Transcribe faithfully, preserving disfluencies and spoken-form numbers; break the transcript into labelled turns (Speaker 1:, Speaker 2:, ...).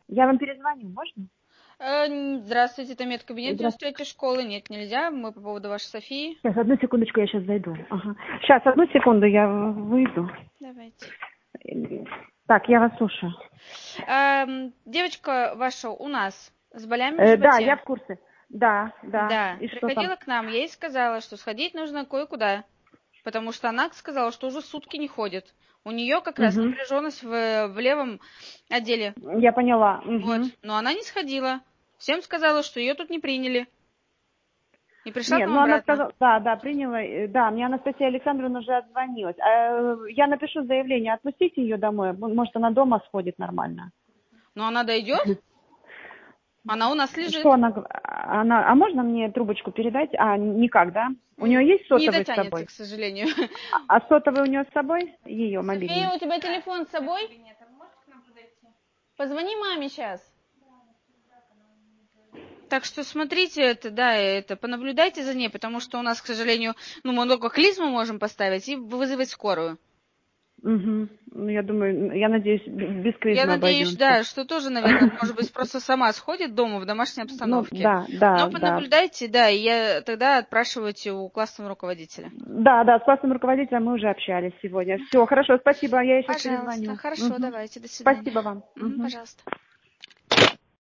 Speaker 1: Я вам перезвоню, можно?
Speaker 2: Э, н- Здравствуйте, это медкабинет
Speaker 1: Здравствуйте.
Speaker 2: девяносто третьей школы. Нет, нельзя. Мы по поводу вашей Софии.
Speaker 1: Сейчас, одну секундочку, я сейчас зайду. Ага. Сейчас, одну секунду, я в- выйду.
Speaker 2: Давайте.
Speaker 1: Так, я вас слушаю.
Speaker 2: Эм, девочка ваша у нас с болями в
Speaker 1: Э, да, я
Speaker 2: животе.
Speaker 1: в курсе. Да, да.
Speaker 2: Да,
Speaker 1: И что там?
Speaker 2: приходила к нам, я ей сказала, что сходить нужно кое-куда, потому что она сказала, что уже сутки не ходит. У нее как раз
Speaker 1: Угу.
Speaker 2: напряженность в, в левом отделе.
Speaker 1: Я поняла.
Speaker 2: Вот.
Speaker 1: Угу.
Speaker 2: Но она не сходила. Всем сказала, что ее тут не приняли. И пришла к
Speaker 1: Нет,
Speaker 2: нам
Speaker 1: ну она
Speaker 2: обратно.
Speaker 1: сказала, да, да, приняла, э, да, мне Анастасия Александровна уже отзвонилась. А, э, я напишу заявление, отпустите ее домой, м- может она дома сходит нормально.
Speaker 2: Но она дойдет? Она у нас
Speaker 1: Что
Speaker 2: лежит.
Speaker 1: она, г- она, а можно мне трубочку передать? А, никак, да? У нее есть
Speaker 2: Не
Speaker 1: сотовый с
Speaker 2: дотянется,
Speaker 1: собой?
Speaker 2: к сожалению.
Speaker 1: А, а сотовый у нее с собой? Ее
Speaker 2: София,
Speaker 1: мобильный?
Speaker 2: у тебя телефон с собой? Позвони маме сейчас. Так что смотрите это, да, это, понаблюдайте за ней, потому что у нас, к сожалению, ну, мы только клизму можем поставить и вызвать скорую.
Speaker 1: Угу. Ну, я думаю, я надеюсь, б- без
Speaker 2: Я
Speaker 1: клизмы
Speaker 2: надеюсь,
Speaker 1: обойдемся.
Speaker 2: да, что тоже, наверное, может быть, просто сама сходит дома в домашней
Speaker 1: Ну,
Speaker 2: обстановке.
Speaker 1: да, да,
Speaker 2: Но
Speaker 1: да.
Speaker 2: понаблюдайте, да, и я тогда отпрашивайте у классного руководителя.
Speaker 1: Да, да, с классным руководителем мы уже общались сегодня. Все, хорошо, спасибо, я ей сейчас
Speaker 2: Пожалуйста,
Speaker 1: перезвоню.
Speaker 2: хорошо,
Speaker 1: Мгм.
Speaker 2: давайте, до свидания.
Speaker 1: Спасибо вам.
Speaker 2: Мгм,
Speaker 1: Мгм.
Speaker 2: пожалуйста.